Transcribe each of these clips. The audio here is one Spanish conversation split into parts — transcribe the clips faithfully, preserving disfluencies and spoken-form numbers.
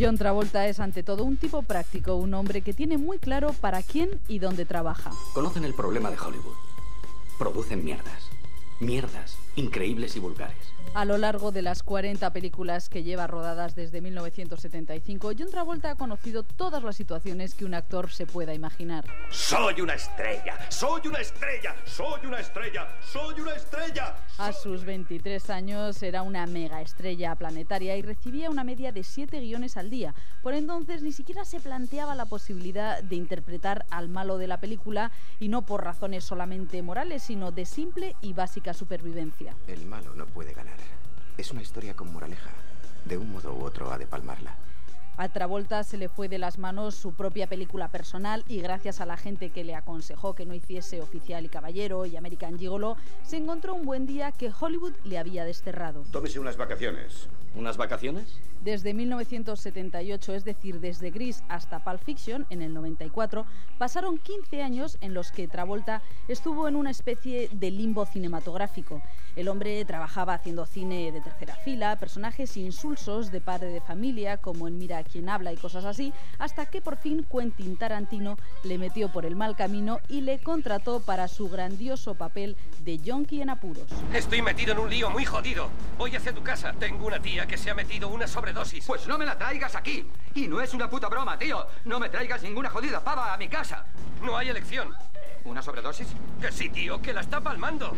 John Travolta es ante todo un tipo práctico, un hombre que tiene muy claro para quién y dónde trabaja. Conocen el problema de Hollywood. Producen mierdas. Mierdas increíbles y vulgares. A lo largo de las cuarenta películas que lleva rodadas desde mil novecientos setenta y cinco, John Travolta ha conocido todas las situaciones que un actor se pueda imaginar. ¡Soy una estrella! ¡Soy una estrella! ¡Soy una estrella! ¡Soy una estrella! A sus veintitrés años era una mega estrella planetaria y recibía una media de siete guiones al día. Por entonces ni siquiera se planteaba la posibilidad de interpretar al malo de la película, y no por razones solamente morales, sino de simple y básica supervivencia. El malo no puede ganar. Es una historia con moraleja. De un modo u otro ha de palmarla. A Travolta se le fue de las manos su propia película personal y gracias a la gente que le aconsejó que no hiciese Oficial y Caballero y American Gigolo, se encontró un buen día que Hollywood le había desterrado. Tómese unas vacaciones. ¿Unas vacaciones? Desde mil novecientos setenta y ocho, es decir, desde Grease hasta Pulp Fiction, en el noventa y cuatro, pasaron quince años en los que Travolta estuvo en una especie de limbo cinematográfico. El hombre trabajaba haciendo cine de tercera fila, personajes insulsos de padre de familia, como en Mira quién habla y cosas así, hasta que por fin Quentin Tarantino le metió por el mal camino y le contrató para su grandioso papel de yonki en apuros. Estoy metido en un lío muy jodido. Voy hacia tu casa. Tengo una tía que se ha metido una sobredosis. Pues no me la traigas aquí. Y no es una puta broma, tío. No me traigas ninguna jodida pava a mi casa. No hay elección. ¿Una sobredosis? Que sí, tío, que la está palmando.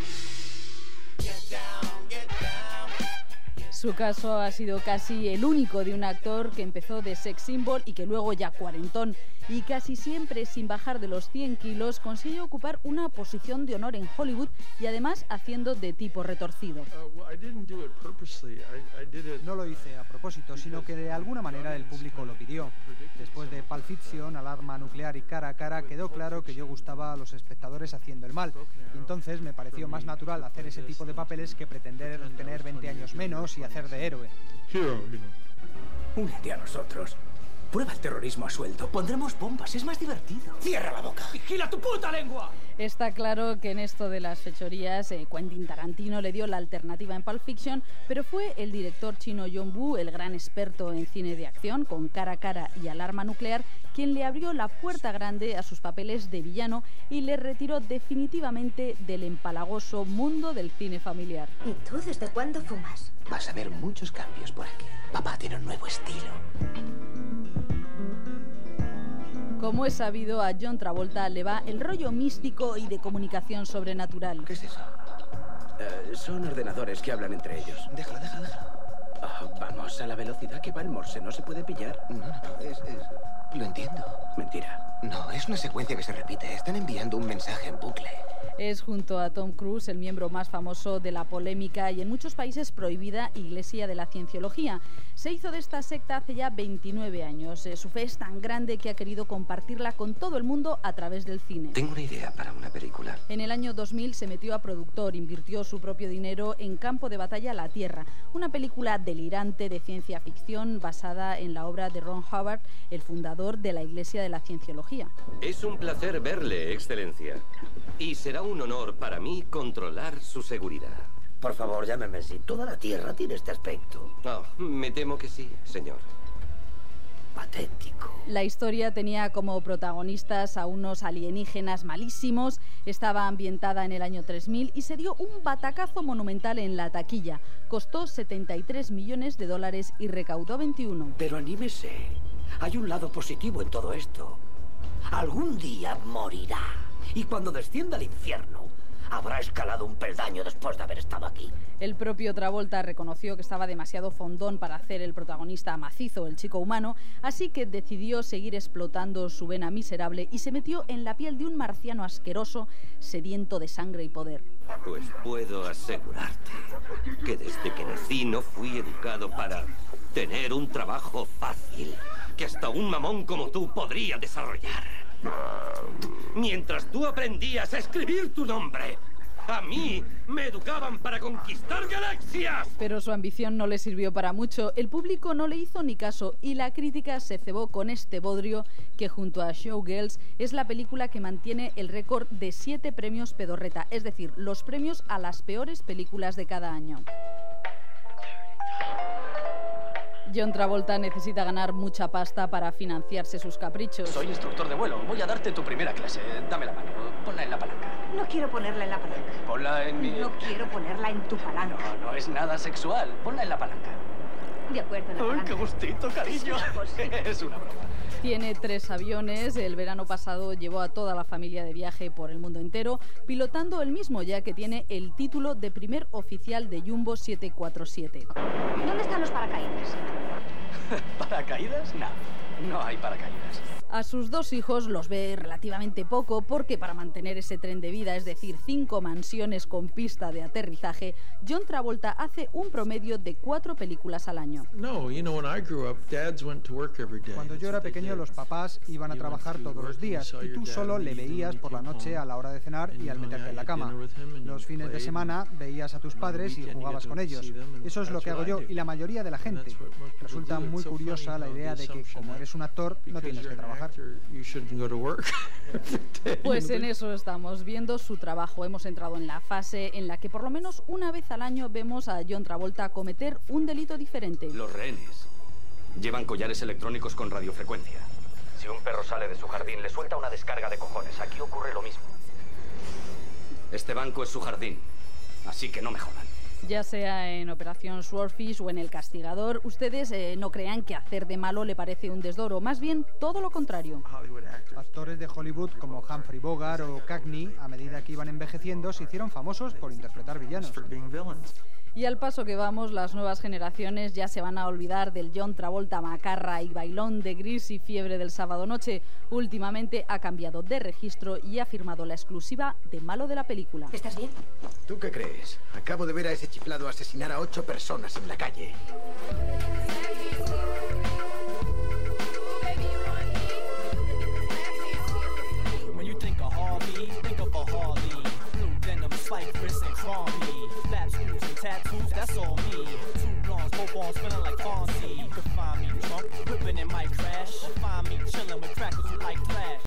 Su caso ha sido casi el único de un actor que empezó de sex symbol y que luego, ya cuarentón y casi siempre sin bajar de los cien kilos, consiguió ocupar una posición de honor en Hollywood y además haciendo de tipo retorcido. No lo hice a propósito, sino que de alguna manera el público lo pidió. Después de Pulp Fiction, Alarma Nuclear y Cara a Cara, quedó claro que yo gustaba a los espectadores haciendo el mal. Y entonces me pareció más natural hacer ese tipo de papeles que pretender tener veinte años menos y hacer de héroe. Únete a nosotros. Prueba el terrorismo a sueldo. Pondremos bombas. Es más divertido. ¡Cierra la boca! ¡Vigila tu puta lengua! Está claro que en esto de las fechorías eh, Quentin Tarantino le dio la alternativa en Pulp Fiction, pero fue el director chino John Woo, el gran experto en cine de acción, con Cara a Cara y Alarma Nuclear, quien le abrió la puerta grande a sus papeles de villano y le retiró definitivamente del empalagoso mundo del cine familiar. ¿Y tú desde cuándo fumas? Vas a ver muchos cambios por aquí. Papá tiene un nuevo estilo. Como es sabido, a John Travolta le va el rollo místico y de comunicación sobrenatural. ¿Qué es eso? Uh, son ordenadores que hablan entre ellos. Déjalo, déjalo, déjalo. Oh, vamos, a la velocidad que va el Morse, ¿no se puede pillar? No, no, no, es, es... Lo entiendo. Mentira. No, es una secuencia que se repite. Están enviando un mensaje en bucle. Es, junto a Tom Cruise, el miembro más famoso de la polémica y en muchos países prohibida Iglesia de la Cienciología. Se hizo de esta secta hace ya veintinueve años. Eh, su fe es tan grande que ha querido compartirla con todo el mundo a través del cine. Tengo una idea para una película. En el año dos mil se metió a productor, invirtió su propio dinero en Campo de Batalla La Tierra, una película delirante de ciencia ficción basada en la obra de Ron Hubbard, el fundador de la Iglesia de la Cienciología. Es un placer verle, Excelencia. Y será un honor para mí controlar su seguridad. Por favor, llámeme si toda la Tierra tiene este aspecto. Oh, me temo que sí, señor. Patético. La historia tenía como protagonistas a unos alienígenas malísimos, estaba ambientada en el año tres mil y se dio un batacazo monumental en la taquilla. Costó setenta y tres millones de dólares y recaudó veintiuno. Pero anímese. Hay un lado positivo en todo esto. Algún día morirá. Y cuando descienda al infierno, habrá escalado un peldaño después de haber estado aquí. El propio Travolta reconoció que estaba demasiado fondón para hacer el protagonista macizo, el chico humano, así que decidió seguir explotando su vena miserable y se metió en la piel de un marciano asqueroso, sediento de sangre y poder. Pues puedo asegurarte que desde que nací no fui educado para tener un trabajo fácil, que hasta un mamón como tú podría desarrollar. Mientras tú aprendías a escribir tu nombre, a mí me educaban para conquistar galaxias. Pero su ambición no le sirvió para mucho. El público no le hizo ni caso y la crítica se cebó con este bodrio que, junto a Showgirls, es la película que mantiene el récord de siete premios Pedorreta, es decir, los premios a las peores películas de cada año. John Travolta necesita ganar mucha pasta para financiarse sus caprichos. Soy instructor de vuelo. Voy a darte tu primera clase. Dame la mano. Ponla en la palanca. No quiero ponerla en la palanca. Ponla en mi... No quiero ponerla en tu palanca. No, no es nada sexual. Ponla en la palanca. De acuerdo, en la palanca. ¡Ay, qué gustito, cariño! Es una broma. Tiene tres aviones. El verano pasado llevó a toda la familia de viaje por el mundo entero, pilotando él mismo, ya que tiene el título de primer oficial de Jumbo siete cuatro siete. ¿Dónde están los paracaídas? ¿Paracaídas? No, no hay paracaídas. A sus dos hijos los ve relativamente poco porque para mantener ese tren de vida, es decir, cinco mansiones con pista de aterrizaje, John Travolta hace un promedio de cuatro películas al año. Cuando yo era pequeño, los papás iban a trabajar todos los días y tú solo le veías por la noche a la hora de cenar y al meterte en la cama. Los fines de semana veías a tus padres y jugabas con ellos. Eso es lo que hago yo y la mayoría de la gente. Resulta muy curiosa la idea de que como eres un actor no tienes que trabajar. Pues en eso estamos, viendo su trabajo. Hemos entrado en la fase en la que por lo menos una vez al año vemos a John Travolta cometer un delito diferente. Los rehenes llevan collares electrónicos con radiofrecuencia. Si un perro sale de su jardín, le suelta una descarga de cojones. Aquí ocurre lo mismo. Este banco es su jardín, así que no me jodan. Ya sea en Operación Swordfish o en El Castigador, ustedes eh, no crean que hacer de malo le parece un desdoro, más bien todo lo contrario. Actores de Hollywood como Humphrey Bogart o Cagney, a medida que iban envejeciendo, se hicieron famosos por interpretar villanos. Y al paso que vamos, las nuevas generaciones ya se van a olvidar del John Travolta macarra y bailón de Gris y Fiebre del sábado noche. Últimamente ha cambiado de registro y ha firmado la exclusiva de malo de la película. ¿Estás bien? ¿Tú qué crees? Acabo de ver a ese chiflado asesinar a ocho personas en la calle. That's all me. Two blondes, both arms feeling like Fonzie. You can find me drunk, whipping in my crash. Find me chilling with crackers who like clash.